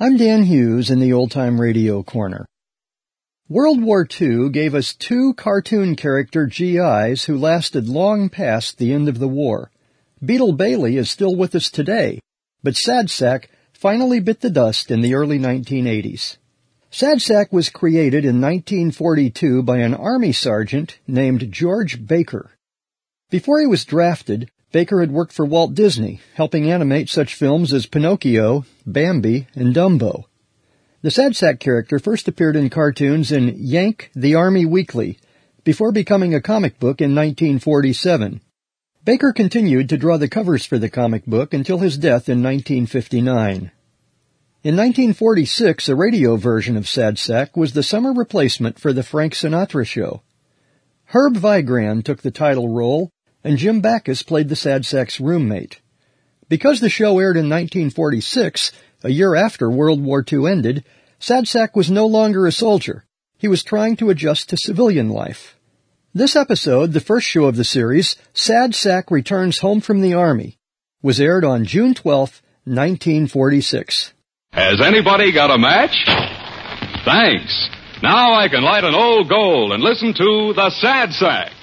I'm Dan Hughes in the Old Time Radio Corner. World War II gave us two cartoon character GIs who lasted long past the end of the war. Beetle Bailey is still with us today, but Sad Sack finally bit the dust in the early 1980s. Sad Sack was created in 1942 by an Army sergeant named George Baker. Before he was drafted, Baker had worked for Walt Disney, helping animate such films as Pinocchio, Bambi, and Dumbo. The Sad Sack character first appeared in cartoons in Yank, the Army Weekly, before becoming a comic book in 1947. Baker continued to draw the covers for the comic book until his death in 1959. In 1946, a radio version of Sad Sack was the summer replacement for the Frank Sinatra show. Herb Vigran took the title role, and Jim Backus played the Sad Sack's roommate. Because the show aired in 1946, a year after World War II ended, Sad Sack was no longer a soldier. He was trying to adjust to civilian life. This episode, the first show of the series, Sad Sack Returns Home from the Army, was aired on June 12, 1946. Has anybody got a match? Thanks. Now I can light an old gold and listen to the Sad Sack.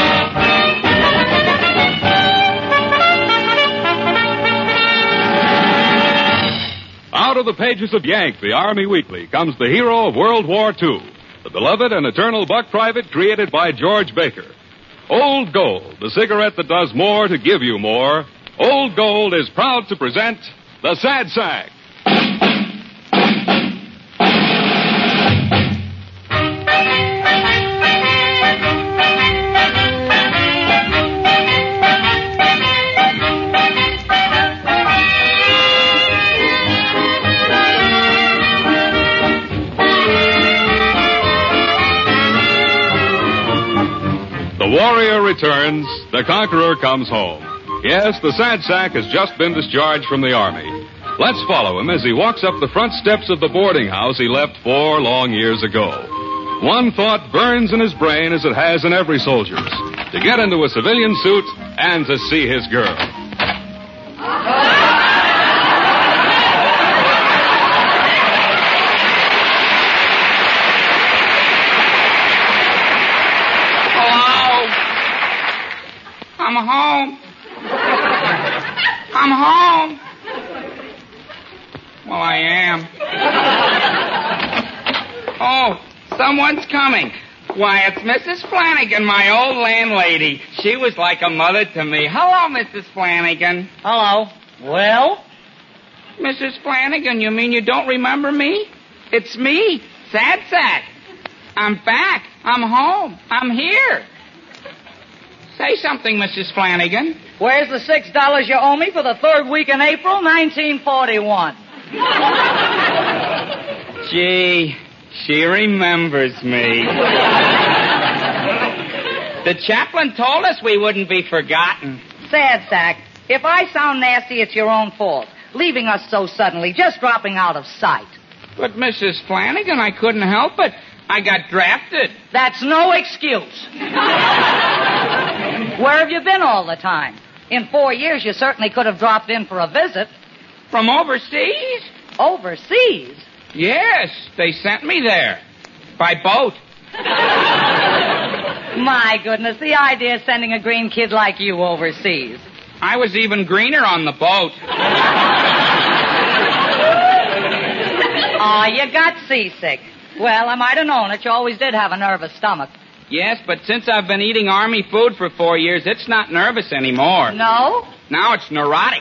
Out of the pages of Yank, the Army Weekly, comes the hero of World War II, the beloved and eternal buck private created by George Baker. Old Gold, the cigarette that does more to give you more. Old Gold is proud to present the Sad Sack. The warrior returns, the conqueror comes home. Yes, the Sad Sack has just been discharged from the Army. Let's follow him as he walks up the front steps of the boarding house he left 4 long years ago. One thought burns in his brain as it has in every soldier's: to get into a civilian suit and to see his girl. I'm home. I'm home. Well, I am. Oh, someone's coming. Why, it's Mrs. Flanagan, my old landlady. She was like a mother to me. Hello, Mrs. Flanagan. Hello. Well? Mrs. Flanagan, you mean you don't remember me? It's me, Sad Sack. I'm back. I'm home. I'm here. Say something, Mrs. Flanagan. Where's the $6 you owe me for the third week in April, 1941? Gee, she remembers me. The chaplain told us we wouldn't be forgotten. Sad Sack, if I sound nasty, it's your own fault. Leaving us so suddenly, just dropping out of sight. But, Mrs. Flanagan, I couldn't help it. I got drafted. That's no excuse. Where have you been all the time? In 4 years, you certainly could have dropped in for a visit. From overseas? Overseas? Yes, they sent me there. By boat. My goodness, the idea of sending a green kid like you overseas. I was even greener on the boat. Oh, you got seasick. Well, I might have known it. You always did have a nervous stomach. Yes, but since I've been eating Army food for 4 years, it's not nervous anymore. No? Now it's neurotic.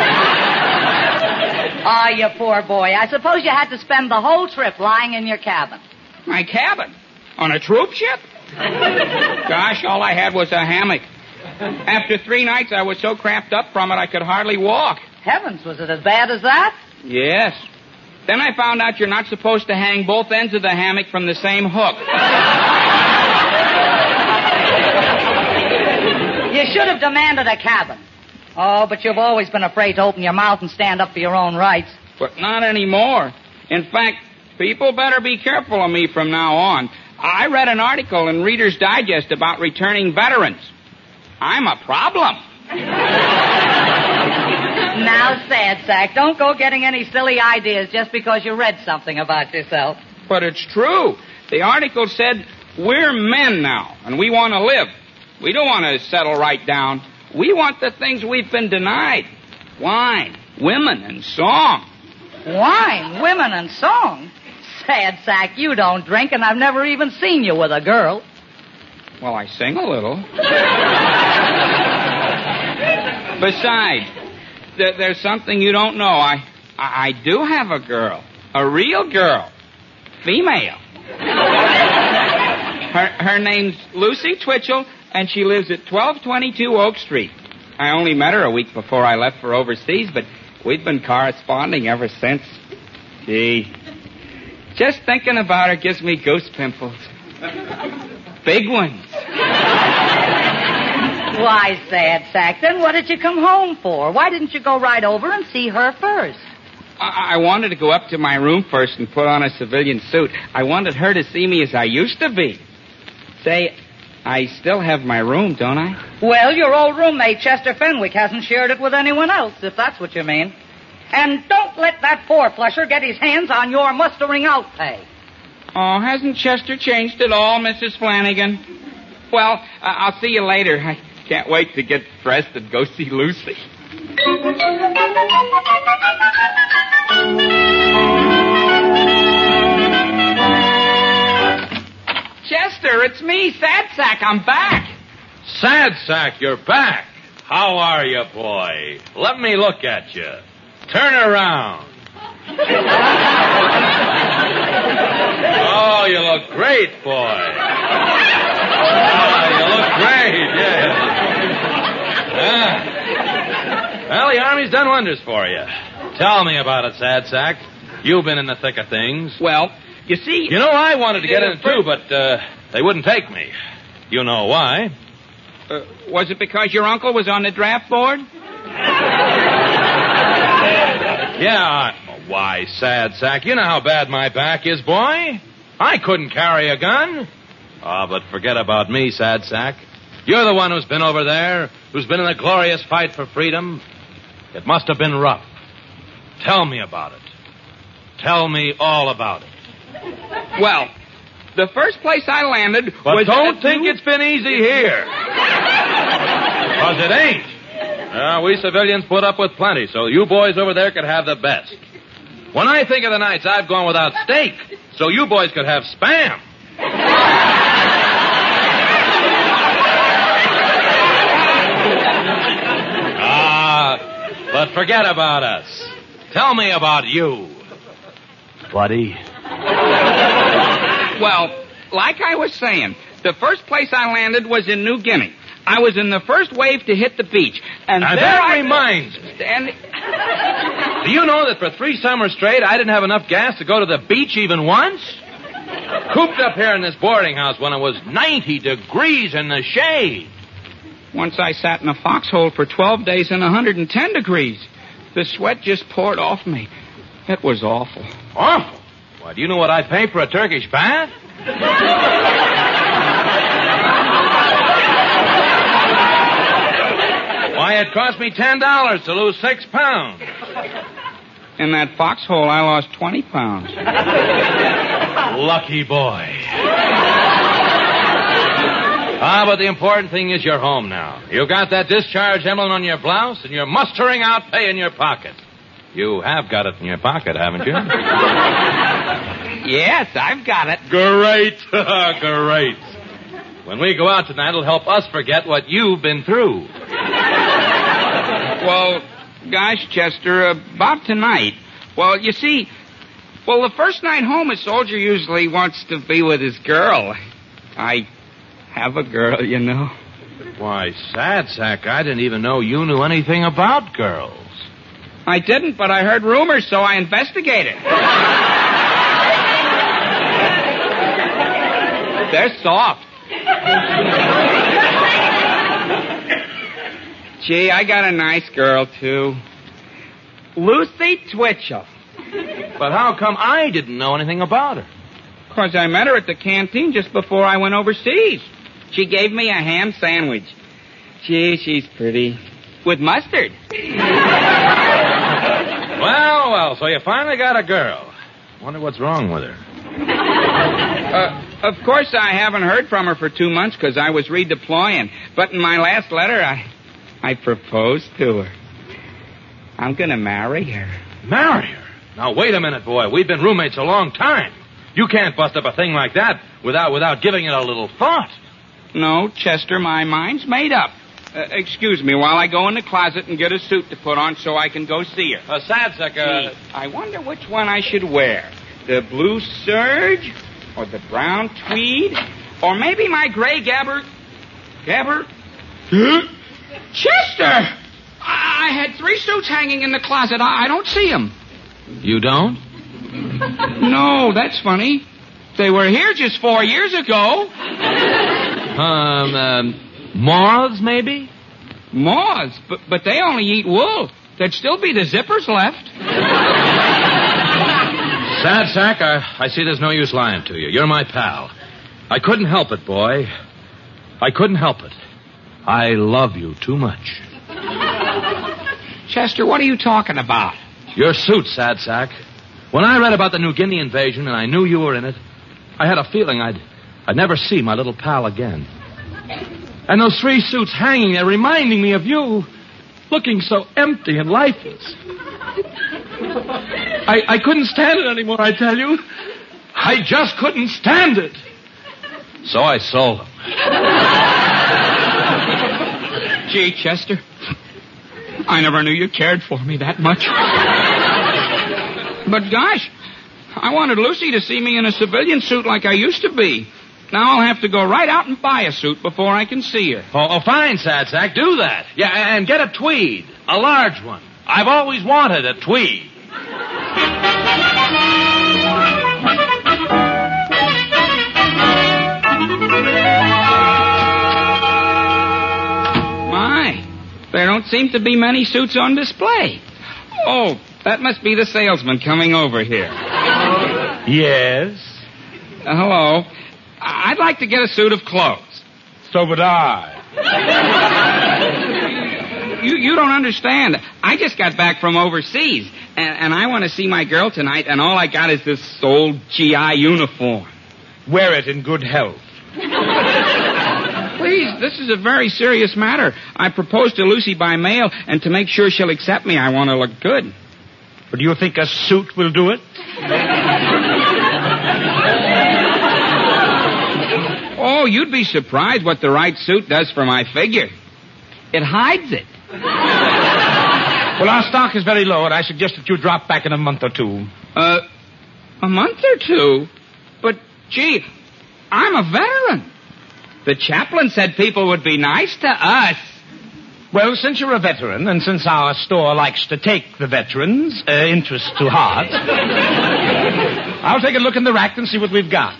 Oh, you poor boy. I suppose you had to spend the whole trip lying in your cabin. My cabin? On a troop ship? Gosh, all I had was a hammock. After 3 nights, I was so cramped up from it I could hardly walk. Heavens, was it as bad as that? Yes. Then I found out you're not supposed to hang both ends of the hammock from the same hook. You should have demanded a cabin. Oh, but you've always been afraid to open your mouth and stand up for your own rights. But not anymore. In fact, people better be careful of me from now on. I read an article in Reader's Digest about returning veterans. I'm a problem. Now, Sad Sack, don't go getting any silly ideas just because you read something about yourself. But it's true. The article said we're men now, and we want to live. We don't want to settle right down. We want the things we've been denied. Wine, women, and song. Wine, women, and song? Sad Sack, you don't drink, and I've never even seen you with a girl. Well, I sing a little. Besides, there's something you don't know. I do have a girl. A real girl. Female. Her name's Lucy Twitchell, and she lives at 1222 Oak Street. I only met her a week before I left for overseas, but we've been corresponding ever since. Gee, just thinking about her gives me goose pimples. Big ones. Why, Sad Sack, then what did you come home for? Why didn't you go right over and see her first? I wanted to go up to my room first and put on a civilian suit. I wanted her to see me as I used to be. Say, I still have my room, don't I? Well, your old roommate, Chester Fenwick, hasn't shared it with anyone else, if that's what you mean. And don't let that four-flusher get his hands on your mustering out pay. Oh, hasn't Chester changed at all, Mrs. Flanagan? Well, I'll see you later. I can't wait to get dressed and go see Lucy. Chester, it's me, Sad Sack. I'm back. Sad Sack, you're back. How are you, boy? Let me look at you. Turn around. Oh, you look great, boy. Oh, you look great, yes. Well, the Army's done wonders for you. Tell me about it, Sad Sack. You've been in the thick of things. Well, you see... You know, I wanted to get in it, too, but they wouldn't take me. You know why. Was it because your uncle was on the draft board? Yeah, why, Sad Sack, you know how bad my back is, boy. I couldn't carry a gun. Oh, but forget about me, Sad Sack. You're the one who's been over there, who's been in a glorious fight for freedom. It must have been rough. Tell me about it. Tell me all about it. Well, the first place I landed but was... But don't think it's been easy here. Because it ain't. We civilians put up with plenty, so you boys over there could have the best. When I think of the nights I've gone without steak, so you boys could have Spam. But forget about us. Tell me about you, buddy. Well, like I was saying, the first place I landed was in New Guinea. I was in the first wave to hit the beach. And that reminds me. Do you know that for 3 summers straight, I didn't have enough gas to go to the beach even once? Cooped up here in this boarding house when it was 90 degrees in the shade. Once I sat in a foxhole for 12 days in 110 degrees. The sweat just poured off me. It was awful. Awful? Why, do you know what I'd pay for a Turkish bath? Why, it cost me $10 to lose 6 pounds. In that foxhole, I lost 20 pounds. Lucky boy. But the important thing is you're home now. You got that discharge emblem on your blouse and you're mustering out pay in your pocket. You have got it in your pocket, haven't you? Yes, I've got it. Great. Great. When we go out tonight, it'll help us forget what you've been through. Well, gosh, Chester, about tonight. Well, you see, the first night home, a soldier usually wants to be with his girl. I have a girl, you know. Why, Sad Sack, I didn't even know you knew anything about girls. I didn't, but I heard rumors, so I investigated. They're soft. Gee, I got a nice girl, too. Lucy Twitchell. But how come I didn't know anything about her? 'Cause I met her at the canteen just before I went overseas. She gave me a ham sandwich. Gee, she's pretty. With mustard. Well, so you finally got a girl. Wonder what's wrong with her. Of course, I haven't heard from her for 2 months because I was redeploying. But in my last letter, I proposed to her. I'm going to marry her. Marry her? Now, wait a minute, boy. We've been roommates a long time. You can't bust up a thing like that without giving it a little thought. No, Chester, my mind's made up. Excuse me while I go in the closet and get a suit to put on so I can go see her. Sadsack, I wonder which one I should wear. The blue serge or the brown tweed or maybe my gray Gabber? Chester! I had 3 suits hanging in the closet. I don't see them. You don't? No, that's funny. They were here just 4 years ago. Moths, maybe? Moths? But they only eat wool. There'd still be the zippers left. Sadsack, I see there's no use lying to you. You're my pal. I couldn't help it, boy. I couldn't help it. I love you too much. Chester, what are you talking about? Your suit, Sadsack. When I read about the New Guinea invasion and I knew you were in it, I had a feeling I'd never see my little pal again. And those 3 suits hanging there reminding me of you, looking so empty and lifeless. I couldn't stand it anymore, I tell you. I just couldn't stand it. So I sold them. Gee, Chester, I never knew you cared for me that much. But gosh, I wanted Lucy to see me in a civilian suit like I used to be. Now I'll have to go right out and buy a suit before I can see her. Oh, fine, Sadsack. Do that. Yeah, and get a tweed. A large one. I've always wanted a tweed. My, there don't seem to be many suits on display. Oh, that must be the salesman coming over here. Yes? Hello. I'd like to get a suit of clothes. So would I. You don't understand. I just got back from overseas, and I want to see my girl tonight, and all I got is this old GI uniform. Wear it in good health. Please, this is a very serious matter. I proposed to Lucy by mail, and to make sure she'll accept me, I want to look good. But do you think a suit will do it? Oh, you'd be surprised what the right suit does for my figure. It hides it. Well, our stock is very low, and I suggest that you drop back in a month or 2. A month or 2? But, gee, I'm a veteran. The chaplain said people would be nice to us. Well, since you're a veteran, and since our store likes to take the veterans' interest to heart, I'll take a look in the rack and see what we've got.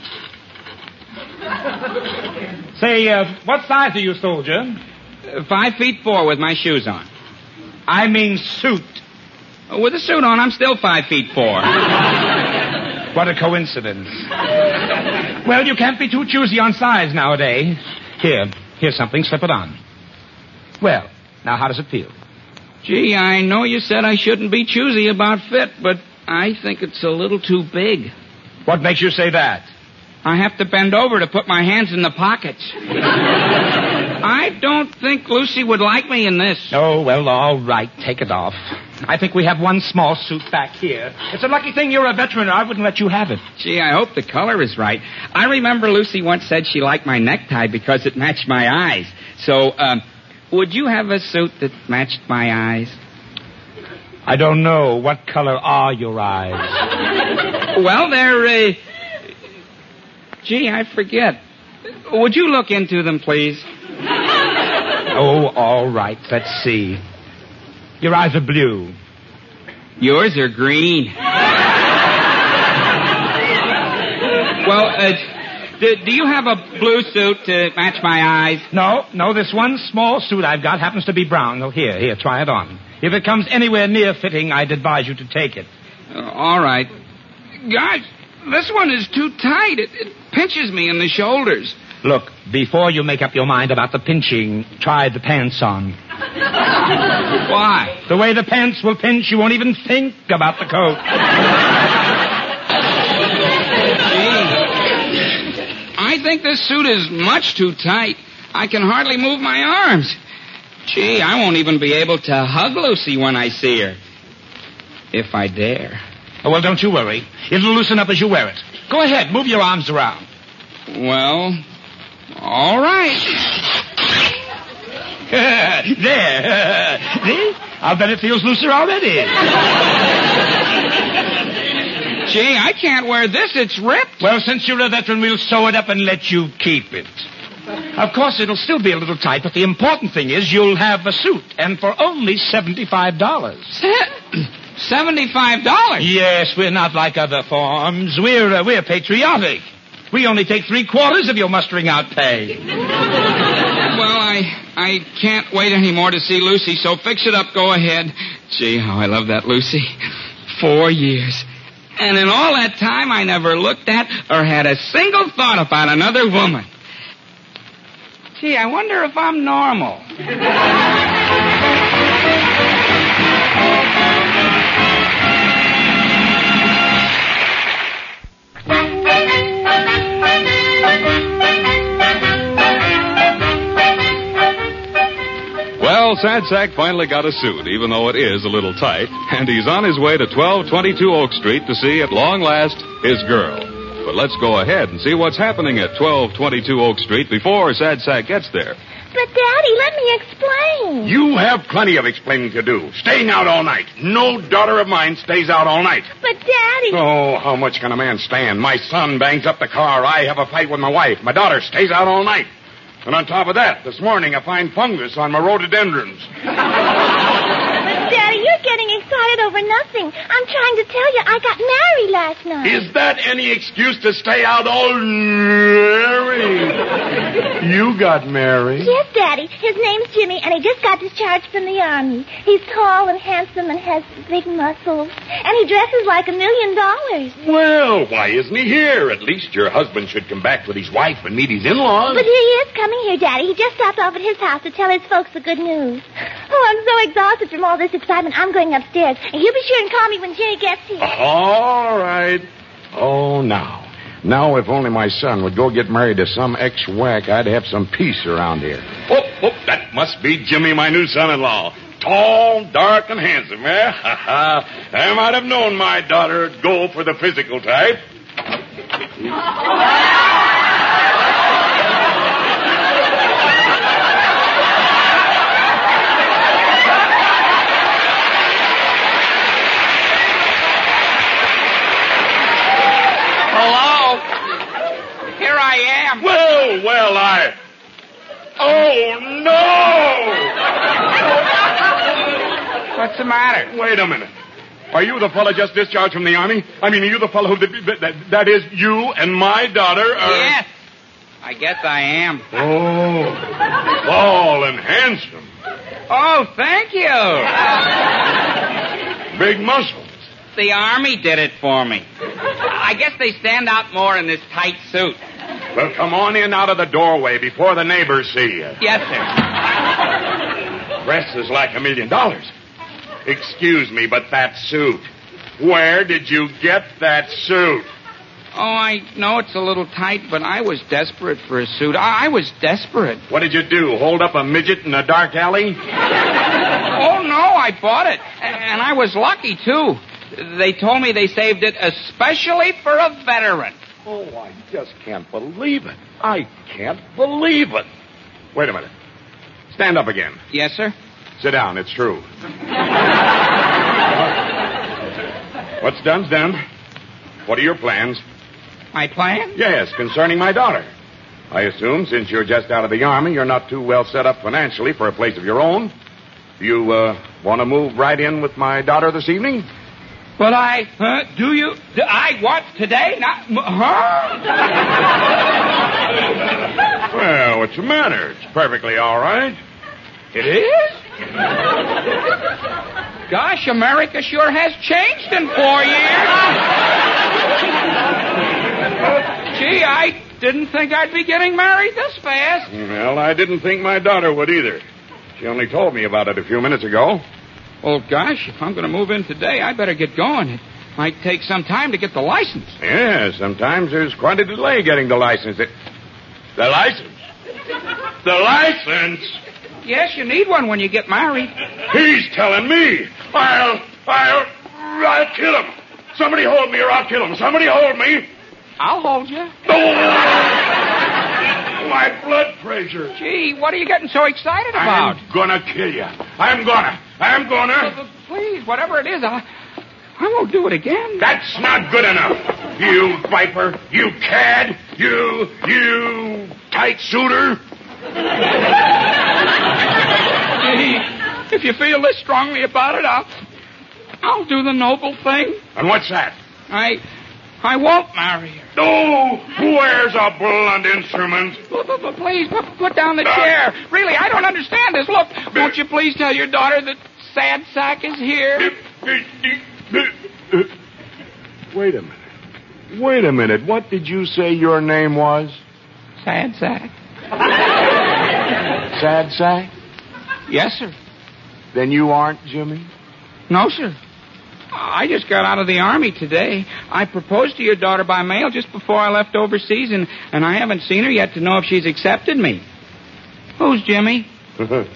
Say, what size are you, soldier? 5'4" with my shoes on. I mean suit. With a suit on, I'm still 5'4". What a coincidence. Well, you can't be too choosy on size nowadays. Here's something. Slip it on. Well, now how does it feel? Gee, I know you said I shouldn't be choosy about fit, but I think it's a little too big. What makes you say that? I have to bend over to put my hands in the pockets. I don't think Lucy would like me in this. Oh, well, all right. Take it off. I think we have one small suit back here. It's a lucky thing you're a veteran, or I wouldn't let you have it. Gee, I hope the color is right. I remember Lucy once said she liked my necktie because it matched my eyes. So, would you have a suit that matched my eyes? I don't know. What color are your eyes? Well, they're, Gee, I forget. Would you look into them, please? Oh, all right. Let's see. Your eyes are blue. Yours are green. Well, do you have a blue suit to match my eyes? No. This one small suit I've got happens to be brown. Oh, here, try it on. If it comes anywhere near fitting, I'd advise you to take it. All right. Gosh, this one is too tight. It pinches me in the shoulders. Look, before you make up your mind about the pinching, try the pants on. Why? The way the pants will pinch, you won't even think about the coat. I think this suit is much too tight. I can hardly move my arms. Gee, I won't even be able to hug Lucy when I see her. If I dare. Oh, well, don't you worry. It'll loosen up as you wear it. Go ahead, move your arms around. Well, all right. There. See? I'll bet it feels looser already. Gee, I can't wear this. It's ripped. Well, since you're a veteran, we'll sew it up and let you keep it. Of course, it'll still be a little tight, but the important thing is you'll have a suit, and for only $75. $75? Yes, we're not like other farms. We're patriotic. We only take 3/4 of your mustering out pay. Well, I can't wait anymore to see Lucy, so fix it up. Go ahead. Gee, how I love that Lucy. 4 years. And in all that time, I never looked at or had a single thought about another woman. Gee, I wonder if I'm normal. Well, Sad Sack finally got a suit, even though it is a little tight, and he's on his way to 1222 Oak Street to see, at long last, his girl. But let's go ahead and see what's happening at 1222 Oak Street before Sad Sack gets there. But, Daddy, let me explain. You have plenty of explaining to do. Staying out all night. No daughter of mine stays out all night. But, Daddy... Oh, how much can a man stand? My son bangs up the car. I have a fight with my wife. My daughter stays out all night. And on top of that, this morning I find fungus on my rhododendrons. But, Daddy, you're getting excited over nothing. I'm trying to tell you I got married last night. Is that any excuse to stay out all night? You got married? Yes, Daddy. His name's Jimmy, and he just got discharged from the Army. He's tall and handsome and has big muscles. And he dresses like $1 million. Well, why isn't he here? At least your husband should come back with his wife and meet his in-laws. But he is coming here, Daddy. He just stopped off at his house to tell his folks the good news. Oh, I'm so exhausted from all this excitement. I'm going upstairs. And you be sure and call me when Jimmy gets here. All right. Oh, now, if only my son would go get married to some ex-whack, I'd have some peace around here. Oh, that must be Jimmy, my new son-in-law. Tall, dark, and handsome, eh? I might have known my daughter would go for the physical type. Hello? Here I am. Well, Oh, no! What's the matter? Wait a minute. Are you the fellow just discharged from the Army? I mean, are you the fellow who... That is, you and my daughter are... Yes. I guess I am. Oh, tall and handsome. Oh, thank you. Big muscles. The Army did it for me. I guess they stand out more in this tight suit. Well, come on in out of the doorway before the neighbors see you. Yes, sir. Dresses like $1 million. Excuse me, but that suit. Where did you get that suit? Oh, I know it's a little tight, but I was desperate for a suit. I was desperate. What did you do, hold up a midget in a dark alley? Oh, no, I bought it. And I was lucky, too. They told me they saved it especially for a veteran. Oh, I just can't believe it. I can't believe it. Wait a minute. Stand up again. Yes, sir? Sit down. It's true. What's done's done. What are your plans? My plan? Yes, concerning my daughter. I assume since you're just out of the Army, you're not too well set up financially for a place of your own. Do you want to move right in with my daughter this evening? But I what, today? Well, what's the matter? It's perfectly all right. It is? Gosh, America sure has changed in 4 years. Gee, I didn't think I'd be getting married this fast. Well, I didn't think my daughter would either. She only told me about it a few minutes ago. Well, gosh, if I'm going to move in today, I better get going. It might take some time to get the license. Yeah, sometimes there's quite a delay getting the license. The license? The license? Yes, you need one when you get married. He's telling me. I'll kill him. Somebody hold me or I'll kill him. Somebody hold me. I'll hold you. My blood pressure. Gee, what are you getting so excited about? I'm gonna kill you. I'm gonna. Please, whatever it is, I won't do it again. That's not good enough. You viper. You cad. You tight suitor. Gee, if you feel this strongly about it, I'll do the noble thing. And what's that? I won't marry her. Oh, where's a blunt instrument? Please, put down the chair. Really, I don't understand this. Look, won't you please tell your daughter that Sad Sack is here? Wait a minute. What did you say your name was? Sad Sack. Sad Sack? Yes, sir. Then you aren't Jimmy? No, sir. I just got out of the Army today. I proposed to your daughter by mail just before I left overseas, and I haven't seen her yet to know if she's accepted me. Who's Jimmy? Oh,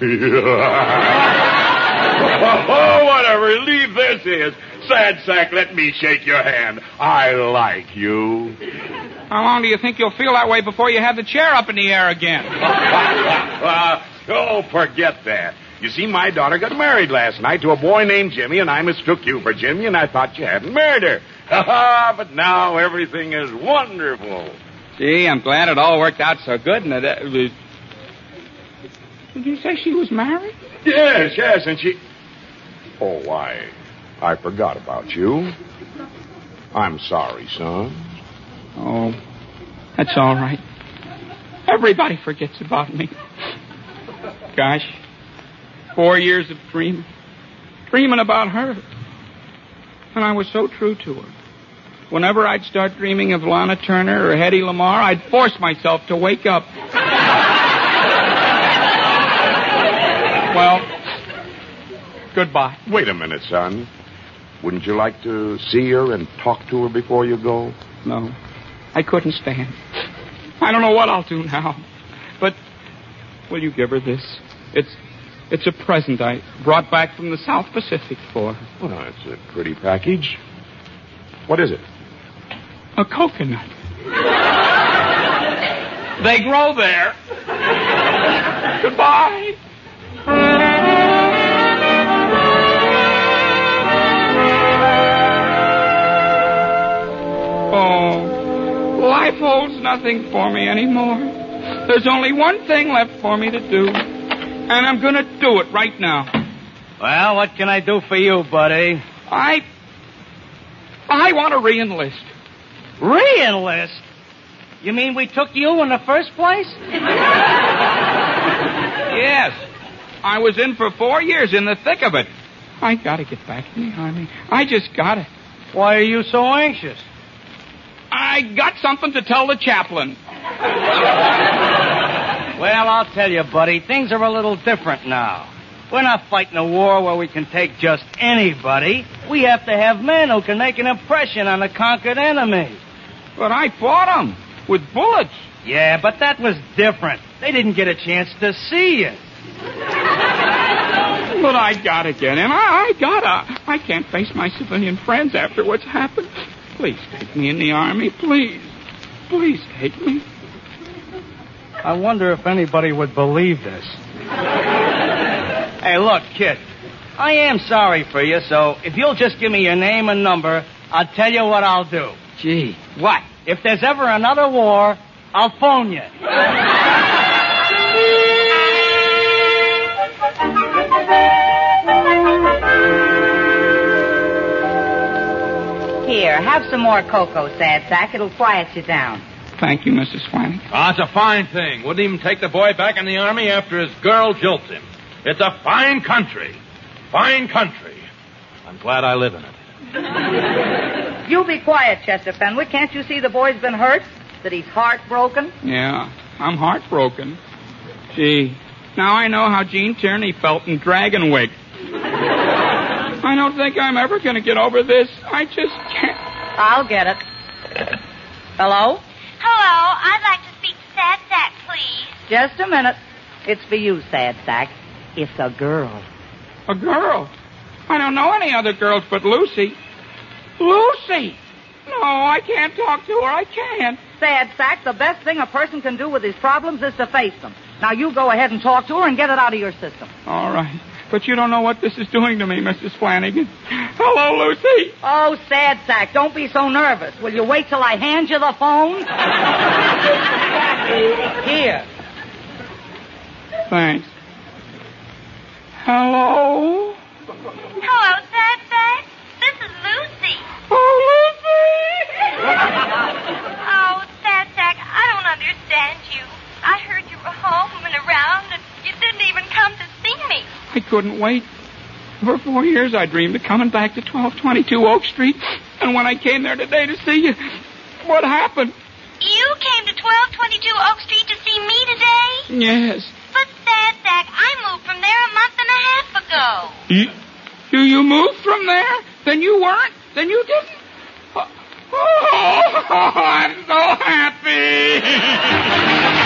what a relief this is. Sad Sack, let me shake your hand. I like you. How long do you think you'll feel that way before you have the chair up in the air again? Oh, forget that. You see, my daughter got married last night to a boy named Jimmy, and I mistook you for Jimmy, and I thought you hadn't married her. But now everything is wonderful. Gee, I'm glad it all worked out so good. And did you say she was married? Yes, and she... Oh, why, I forgot about you. I'm sorry, son. Oh, that's all right. Everybody forgets about me. Gosh. 4 years of dreaming about her. And I was so true to her. Whenever I'd start dreaming of Lana Turner or Hedy Lamarr, I'd force myself to wake up. Well, goodbye. Wait a minute, son. Wouldn't you like to see her and talk to her before you go? No, I couldn't stand. I don't know what I'll do now. But will you give her this? It's a present I brought back from the South Pacific for her. Well, it's a pretty package. What is it? A coconut. They grow there. Goodbye. Oh, life holds nothing for me anymore. There's only one thing left for me to do. And I'm going to do it right now. Well, what can I do for you, buddy? I want to re-enlist. Re-enlist? You mean we took you in the first place? Yes. I was in for 4 years in the thick of it. I got to get back in the Army. I just got it. Why are you so anxious? I got something to tell the chaplain. Well, I'll tell you, buddy, things are a little different now. We're not fighting a war where we can take just anybody. We have to have men who can make an impression on the conquered enemy. But I fought them with bullets. Yeah, but that was different. They didn't get a chance to see you. But I got again, and I can't face my civilian friends after what's happened. Please take me in the Army, please. Please take me. I wonder if anybody would believe this. Hey, look, kid. I am sorry for you, so if you'll just give me your name and number, I'll tell you what I'll do. Gee, what? If there's ever another war, I'll phone you. Here, have some more cocoa, Sad Sack. It'll quiet you down. Thank you, Mrs. Flanagan. Oh, it's a fine thing. Wouldn't even take the boy back in the Army after his girl jilts him. It's a fine country. Fine country. I'm glad I live in it. You be quiet, Chester Fenwick. Can't you see the boy's been hurt? That he's heartbroken? Yeah, I'm heartbroken. Gee, now I know how Gene Tierney felt in Dragonwyck. I don't think I'm ever going to get over this. I just can't. I'll get it. Hello? Hello, I'd like to speak to Sad Sack, please. Just a minute. It's for you, Sad Sack. It's a girl. A girl? I don't know any other girls but Lucy. Lucy! No, I can't talk to her. I can't. Sad Sack, the best thing a person can do with his problems is to face them. Now you go ahead and talk to her and get it out of your system. All right. But you don't know what this is doing to me, Mrs. Flanagan. Hello, Lucy. Oh, Sad Sack, don't be so nervous. Will you wait till I hand you the phone? Here. Thanks. Hello? Hello, Sad Sack. This is Lucy. Oh, Lucy! Oh, Sad Sack, I don't understand you. I heard you were home and around, and you didn't even come to see me. I couldn't wait. For 4 years, I dreamed of coming back to 1222 Oak Street. And when I came there today to see you, what happened? You came to 1222 Oak Street to see me today? Yes. But, Sad Sack, I moved from there a month and a half ago. You moved from there? Then you weren't? Then you didn't? Oh, I'm so happy.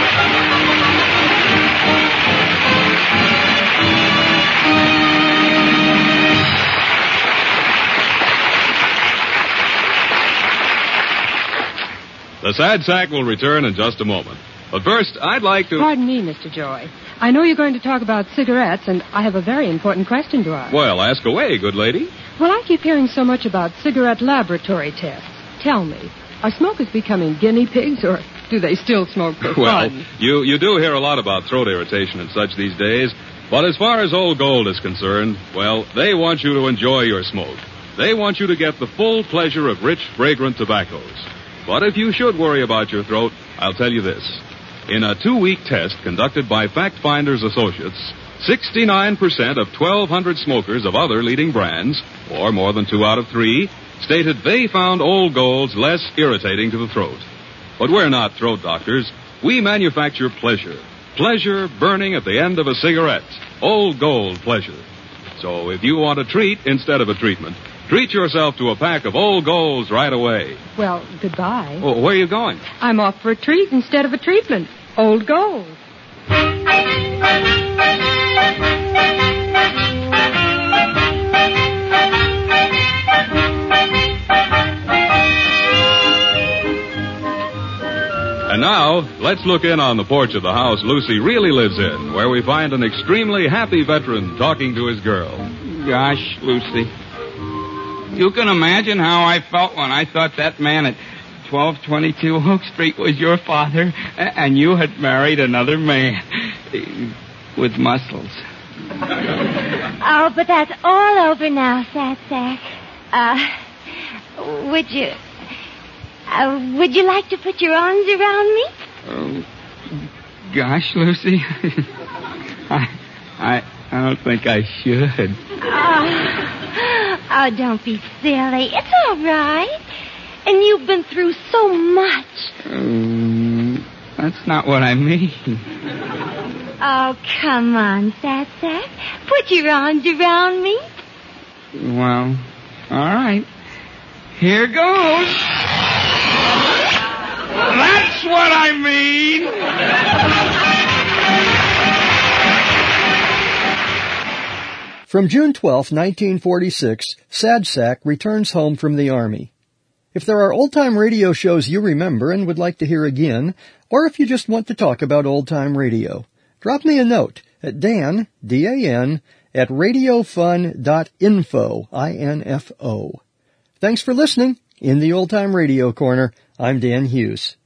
The Sad Sack will return in just a moment. But first, I'd like to... Pardon me, Mr. Joy. I know you're going to talk about cigarettes, and I have a very important question to ask. Well, ask away, good lady. Well, I keep hearing so much about cigarette laboratory tests. Tell me, are smokers becoming guinea pigs, or do they still smoke for Well, fun? you do hear a lot about throat irritation and such these days. But as far as Old Gold is concerned, well, they want you to enjoy your smoke. They want you to get the full pleasure of rich, fragrant tobaccos. But if you should worry about your throat, I'll tell you this. In a 2-week test conducted by Fact Finders Associates, 69% of 1,200 smokers of other leading brands, or more than 2 out of 3, stated they found Old Gold's less irritating to the throat. But we're not throat doctors. We manufacture pleasure. Pleasure burning at the end of a cigarette. Old Gold pleasure. So if you want a treat instead of a treatment, treat yourself to a pack of Old Golds right away. Well, goodbye. Oh, where are you going? I'm off for a treat instead of a treatment. Old Gold. And now, let's look in on the porch of the house Lucy really lives in, where we find an extremely happy veteran talking to his girl. Gosh, Lucy. You can imagine how I felt when I thought that man at 1222 Oak Street was your father, and you had married another man with muscles. Oh, but that's all over now, Sad Sack. Would you like to put your arms around me? Oh, gosh, Lucy. I don't think I should. Oh, don't be silly. It's all right. And you've been through so much. That's not what I mean. Oh, come on, Sad Sack. Put your arms around me. Well, all right. Here goes. That's what I mean. From June 12, 1946, Sad Sack returns home from the Army. If there are old-time radio shows you remember and would like to hear again, or if you just want to talk about old-time radio, drop me a note at Dan, D-A-N, at radiofun.info, I-N-F-O. Thanks for listening. In the Old Time Radio Corner, I'm Dan Hughes.